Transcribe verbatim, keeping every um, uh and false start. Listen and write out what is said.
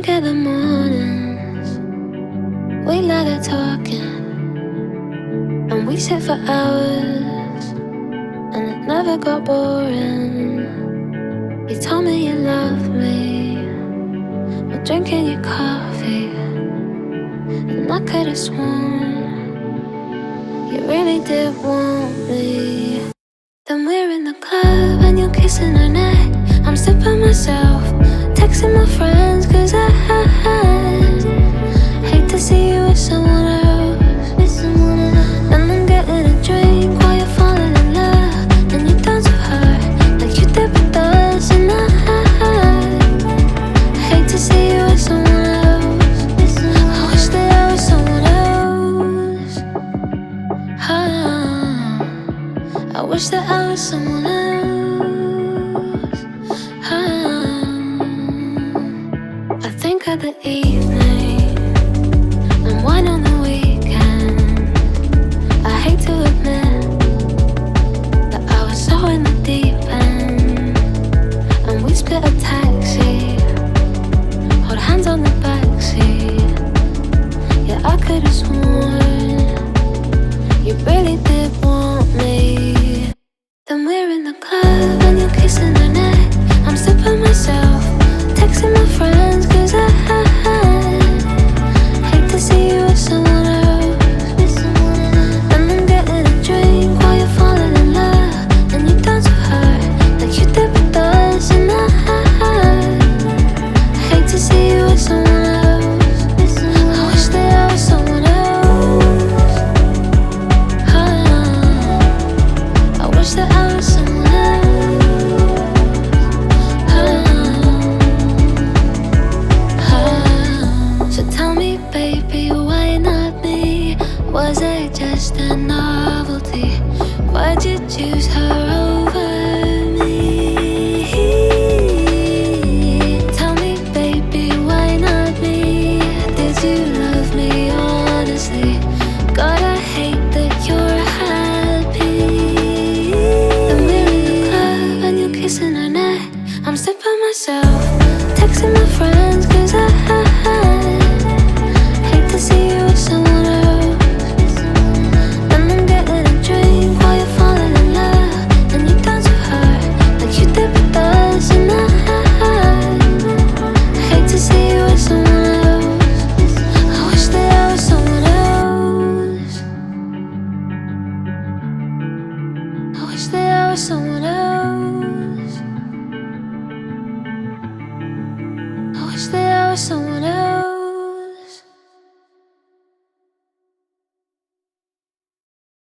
drink in the mornings, we let it talking, and we sit for hours, and it never got boring. You told me you love me while drinking your coffee, and I could've sworn you really did want me. Then we're in the club and you're kissing her neck. I'm sipping myself, texting my friends, cause I, I, I hate to see you with someone else, with someone else. And I'm getting a drink while you're falling in love, and you dance with her like you did with us. And I, I hate to see you with someone else. I wish that I was someone else. Ah, I wish that I was someone else. Ah, I think of the evening and wine on the weekend. I hate to admit that I was so in the deep end, and we split a taxi, hold hands on the backseat. Yeah, I could've sworn you really did want me. Then we're in the club and you're kissing her neck. I'm sipping myself, texting my friends, cause I, I hate to see you with someone else, with someone else. And I'm getting a drink while you're falling in love, and you dance with her like you did with us. And I, I hate to see you with someone else, with someone else. I wish that I was someone else. Ah, I wish that I was someone else. So tell me, baby, why not me? Was I just a novelty? Why'd you choose her over me? Tell me, baby, why not me? Did you love me honestly? God, I hate that you're happy. Then we're in the club and you're kissing her neck. I'm sipping myself, texting my friends, cause I, I hate to see you with someone else. And I'm getting a drink while you're falling in love, and you dance with her like you did with us. And I, I hate to see you with someone else. I wish that I was someone else. I wish that I was someone else. I wish that I was someone else.